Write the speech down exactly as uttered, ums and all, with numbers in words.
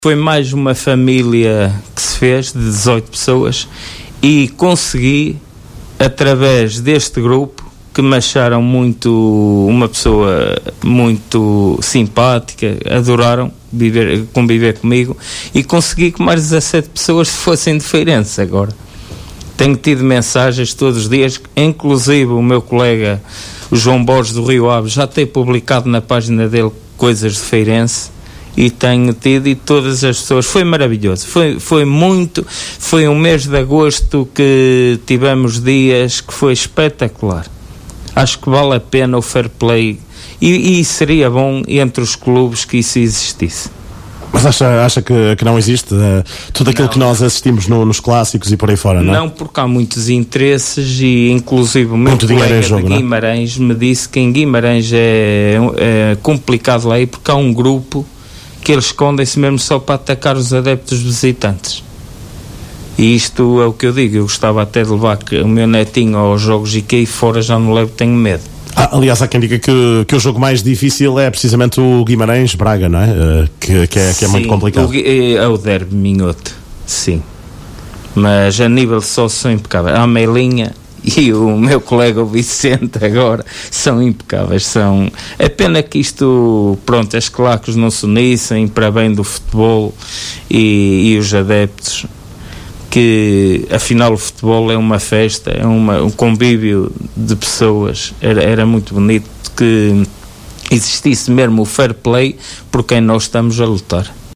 Foi mais uma família que se fez, de dezoito pessoas, e consegui, através deste grupo, que me acharam muito, uma pessoa muito simpática, adoraram viver, conviver comigo, e consegui que mais dezassete pessoas fossem de Feirense agora. Tenho tido mensagens todos os dias, inclusive o meu colega, o João Borges do Rio Ave, já tem publicado na página dele coisas de Feirense, e tenho tido, e todas as pessoas, foi maravilhoso, foi, foi muito, foi um mês de agosto que tivemos dias que foi espetacular. Acho que vale a pena o fair play, e, e seria bom entre os clubes que isso existisse. Mas acha, acha que, que não existe uh, tudo aquilo não, que nós assistimos no, nos clássicos e por aí fora, não é? Não, porque há muitos interesses, e inclusive o meu muito colega em jogo, de Guimarães me disse que em Guimarães é, é complicado lá ir, porque há um grupo que eles escondem-se mesmo só para atacar os adeptos visitantes. E isto é o que eu digo, eu gostava até de levar o meu netinho aos jogos, e que aí fora já não levo, tenho medo. Ah, aliás, há quem diga que, que o jogo mais difícil é precisamente o Guimarães-Braga, não é? Uh, que, que é? Que é sim, muito complicado. O, é o derby minhoto, sim. Mas a nível de só são impecáveis. A Meilinha e o meu colega o Vicente agora são impecáveis. São... É pena que isto, pronto, as claques não se unissem para bem do futebol, e, e os adeptos, que afinal o futebol é uma festa, é uma, um convívio de pessoas. Era, era muito bonito que existisse mesmo o fair play por quem nós estamos a lutar.